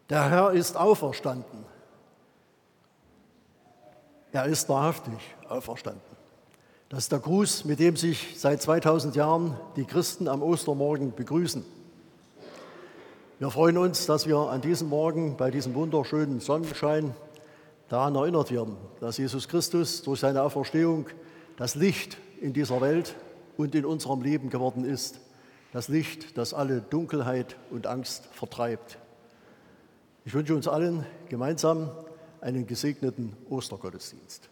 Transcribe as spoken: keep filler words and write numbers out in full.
Der Herr ist auferstanden. Er ist wahrhaftig auferstanden. Das ist der Gruß, mit dem sich seit zweitausend Jahren die Christen am Ostermorgen begrüßen. Wir freuen uns, dass wir an diesem Morgen bei diesem wunderschönen Sonnenschein daran erinnert werden, dass Jesus Christus durch seine Auferstehung das Licht in dieser Welt und in unserem Leben geworden ist. Das Licht, das alle Dunkelheit und Angst vertreibt. Ich wünsche uns allen gemeinsam einen gesegneten Ostergottesdienst.